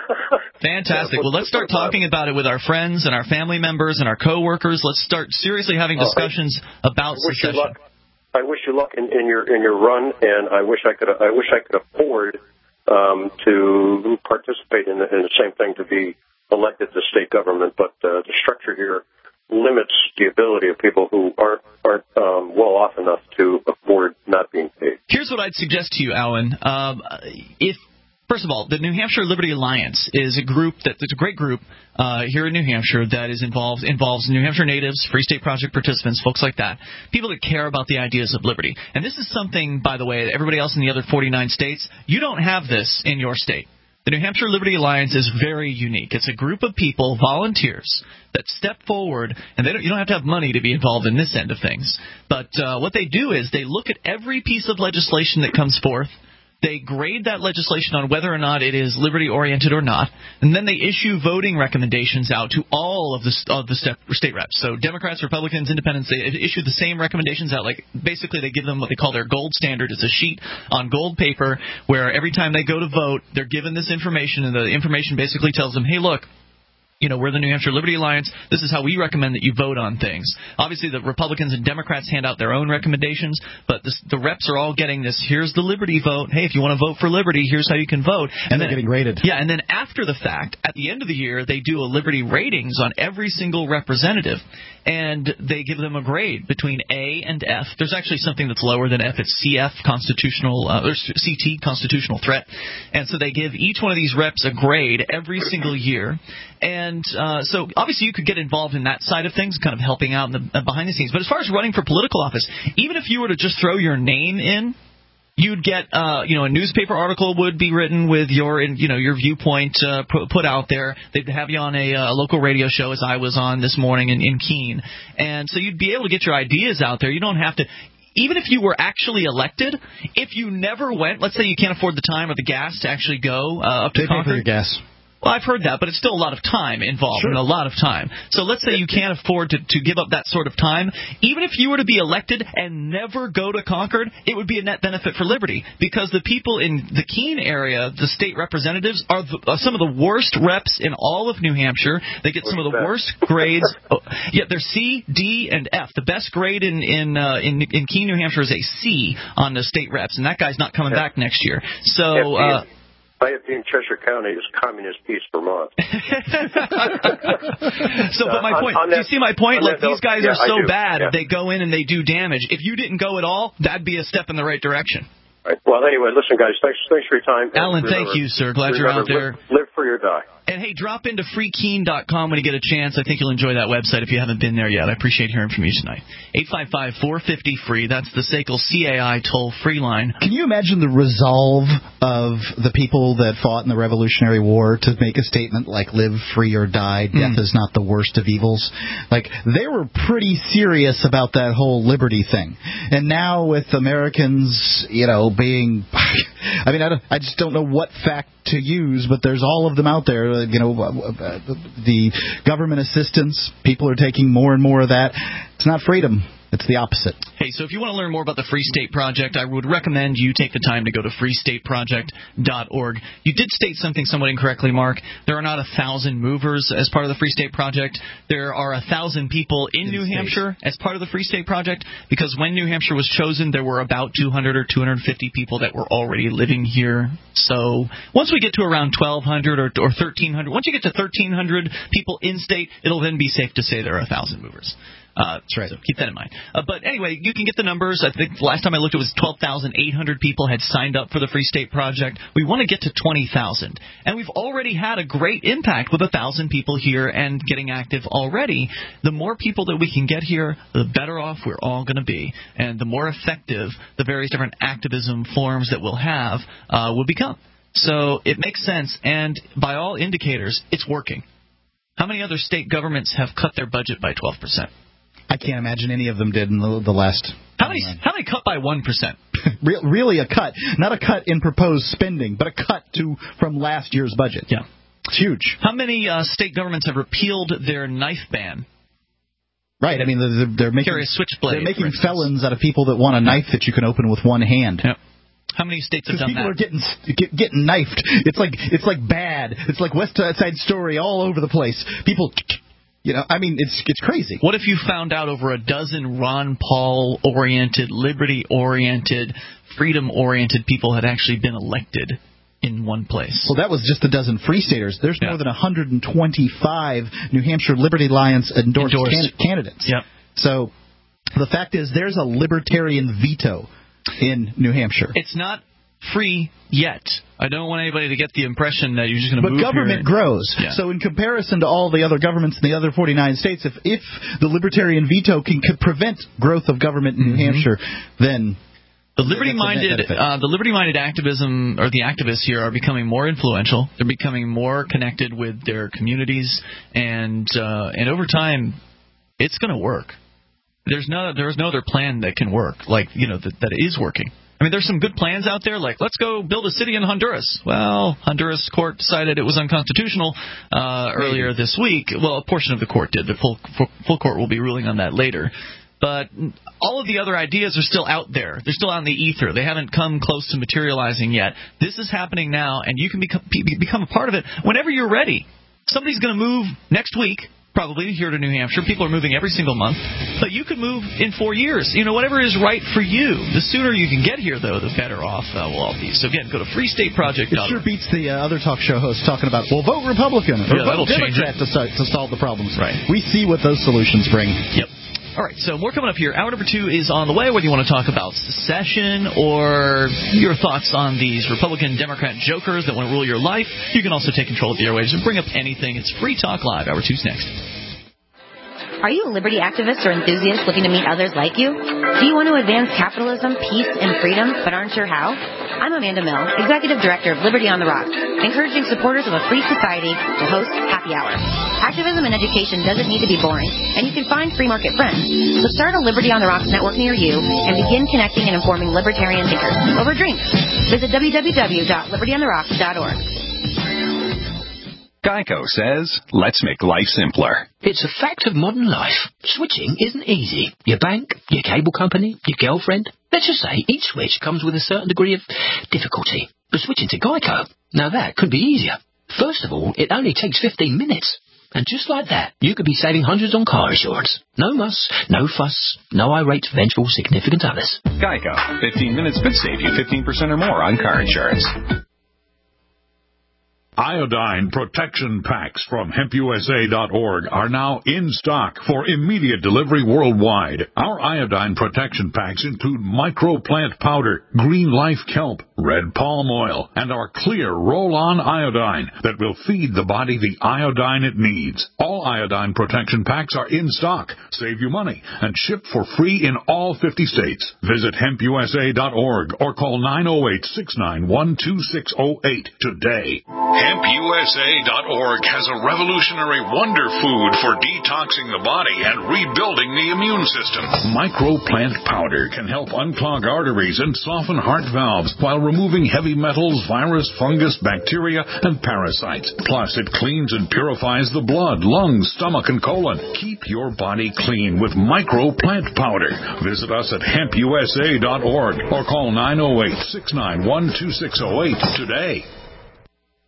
Fantastic. Well, let's start talking about it with our friends and our family members and our coworkers. Let's start seriously having discussions uh, about I wish secession. You luck. I wish you luck in, in your in your run, and I wish I could I wish I could afford um, to participate in the, in the same thing, to be elected to state government. But uh, the structure here limits the ability of people who aren't aren't um, well off enough to afford not being paid. Here's what I'd suggest to you, Alan. Um, if First of all, the New Hampshire Liberty Alliance is a group that it's a great group uh, here in New Hampshire that is involved involves New Hampshire natives, Free State Project participants, folks like that, people that care about the ideas of liberty. And this is something, by the way, that everybody else in the other forty-nine states, you don't have this in your state. The New Hampshire Liberty Alliance is very unique. It's a group of people, volunteers, that step forward, and they don't, you don't have to have money to be involved in this end of things. But uh, what they do is they look at every piece of legislation that comes forth. They grade that legislation on whether or not it is liberty-oriented or not, and then they issue voting recommendations out to all of the of the state reps. So Democrats, Republicans, Independents, they issue the same recommendations out. Like basically, they give them what they call their gold standard. It's a sheet on gold paper where every time they go to vote, they're given this information, and the information basically tells them, hey, look, you know, we're the New Hampshire Liberty Alliance. This is how we recommend that you vote on things. Obviously, the Republicans and Democrats hand out their own recommendations, but this, the reps are all getting this, here's the Liberty vote. Hey, if you want to vote for Liberty, here's how you can vote. And, and they're then, getting rated. Yeah, and then after the fact, at the end of the year, they do a Liberty ratings on every single representative, and they give them a grade between A and F. There's actually something that's lower than F. It's C F, constitutional, uh, or C T, constitutional threat. And so they give each one of these reps a grade every single year. And uh, so obviously you could get involved in that side of things, kind of helping out in the, uh, behind the scenes. But as far as running for political office, even if you were to just throw your name in, you'd get, uh, you know, a newspaper article would be written with your, you know, your viewpoint uh, put out there. They'd have you on a, a local radio show, as I was on this morning in, in Keene. And so you'd be able to get your ideas out there. You don't have to. Even if you were actually elected, if you never went, let's say you can't afford the time or the gas to actually go uh, up to They Concord. pay for your gas. Well, I've heard that, but it's still a lot of time involved, sure. and a lot of time. So let's say you can't afford to, to give up that sort of time. Even if you were to be elected and never go to Concord, it would be a net benefit for Liberty, because the people in the Keene area, the state representatives, are, the, are some of the worst reps in all of New Hampshire. They get some of the worst grades. Oh, yeah, they're C, D, and F. The best grade in in, uh, in in Keene, New Hampshire is a C on the state reps, and that guy's not coming back next year. So. Uh, I have been Cheshire County is Communist Peace, Vermont. So, but my point, uh, do you see my point? Like, these guys yeah, are so bad, yeah. they go in and they do damage. If you didn't go at all, that'd be a step in the right direction. Right. Well, anyway, listen, guys, thanks, thanks for your time. Alan, remember, thank you, sir. Glad remember, you're out there. Live, live free or die. And, hey, drop into free keen dot com when you get a chance. I think you'll enjoy that website if you haven't been there yet. I appreciate hearing from you tonight. eight five five, four five zero, free. That's the S A C L C A I toll-free line. Can you imagine the resolve of the people that fought in the Revolutionary War to make a statement like, live free or die, death mm. is not the worst of evils? Like, they were pretty serious about that whole liberty thing. And now with Americans, you know, being... I mean, I, don't, I just don't know what fact to use, but there's all of them out there. You know, the government assistance, people are taking more and more of that. It's not freedom. It's the opposite. Hey, so if you want to learn more about the Free State Project, I would recommend you take the time to go to free state project dot org. You did state something somewhat incorrectly, Mark. There are not a thousand movers as part of the Free State Project. There are a thousand people in, in New States. Hampshire as part of the Free State Project, because when New Hampshire was chosen, there were about two hundred or two hundred fifty people that were already living here. So once we get to around twelve hundred or, or thirteen hundred, once you get to thirteen hundred people in state, it'll then be safe to say there are a thousand movers. Uh, That's right. So keep that in mind. Uh, but anyway, you can get the numbers. I think the last time I looked, it was twelve thousand eight hundred people had signed up for the Free State Project. We want to get to twenty thousand. And we've already had a great impact with one thousand people here and getting active already. The more people that we can get here, the better off we're all going to be. And the more effective the various different activism forms that we'll have uh, will become. So it makes sense. And by all indicators, it's working. How many other state governments have cut their budget by twelve percent? I can't imagine any of them did in the, the last... How many How many cut by one percent? Re- really a cut. Not a cut in proposed spending, but a cut to from last year's budget. Yeah. It's huge. How many uh, state governments have repealed their knife ban? Right. I mean, they're, they're making, Carry a switchblade, they're making felons out of people that want a knife that you can open with one hand. Yep. How many states have done people that? People are getting get, getting knifed. It's like it's like bad. It's like West Side Story all over the place. People... You know, I mean, it's it's crazy. What if you found out over a dozen Ron Paul-oriented, liberty-oriented, freedom-oriented people had actually been elected in one place? Well, that was just a dozen Free Staters. There's yeah. more than one hundred twenty-five New Hampshire Liberty Alliance endorsed, endorsed. Can- candidates. Yep. So the fact is there's a libertarian veto in New Hampshire. It's not free yet. I don't want anybody to get the impression that you're just going to move here. But government grows. Yeah. So in comparison to all the other governments in the other forty-nine states, if if the libertarian veto can could prevent growth of government in mm-hmm. New Hampshire, then the liberty-minded uh, the liberty-minded activism or the activists here are becoming more influential. They're becoming more connected with their communities, and uh, and over time, it's going to work. There's no there's no other plan that can work like you know that that is working. I mean, there's some good plans out there, like let's go build a city in Honduras. Well, Honduras court decided it was unconstitutional uh, earlier this week. Well, a portion of the court did. The full full court will be ruling on that later. But all of the other ideas are still out there. They're still out in the ether. They haven't come close to materializing yet. This is happening now, and you can become, become a part of it whenever you're ready. Somebody's going to move next week. Probably here to New Hampshire. People are moving every single month. But you could move in four years. You know, whatever is right for you. The sooner you can get here, though, the better off uh, we'll all be. So, again, go to free state project dot org. It sure beats the uh, other talk show hosts talking about, well, vote Republican or yeah, vote Democrat to, to solve the problems. Right. We see what those solutions bring. Yep. All right, so more coming up here. Hour number two is on the way, whether you want to talk about secession or your thoughts on these Republican-Democrat jokers that want to rule your life. You can also take control of the airwaves and bring up anything. It's Free Talk Live. Hour two's next. Are you a liberty activist or enthusiast looking to meet others like you? Do you want to advance capitalism, peace, and freedom, but aren't sure how? I'm Amanda Mill, Executive Director of Liberty on the Rocks, encouraging supporters of a free society to host Happy Hour. Activism and education doesn't need to be boring, and you can find free market friends. So start a Liberty on the Rocks network near you and begin connecting and informing libertarian thinkers over drinks. Visit w w w dot liberty on the rocks dot org. Geico says, let's make life simpler. It's a fact of modern life. Switching isn't easy. Your bank, your cable company, your girlfriend. Let's just say each switch comes with a certain degree of difficulty. But switching to Geico, now that could be easier. First of all, it only takes fifteen minutes. And just like that, you could be saving hundreds on car insurance. No muss, no fuss, no irate, vengeful, significant others. Geico. fifteen minutes could save you fifteen percent or more on car insurance. Iodine protection packs from hemp U S A dot org are now in stock for immediate delivery worldwide. Our iodine protection packs include microplant powder, green life kelp, red palm oil, and our clear roll-on iodine that will feed the body the iodine it needs. All iodine protection packs are in stock, save you money, and ship for free in all fifty states. Visit hemp U S A dot org or call nine oh eight, six nine one, two six oh eight today. hemp U S A dot org has a revolutionary wonder food for detoxing the body and rebuilding the immune system. Microplant powder can help unclog arteries and soften heart valves while removing heavy metals, virus, fungus, bacteria, and parasites. Plus, it cleans and purifies the blood, lungs, stomach, and colon. Keep your body clean with Microplant powder. Visit us at hemp U S A dot org or call nine oh eight, six nine one, two six oh eight today.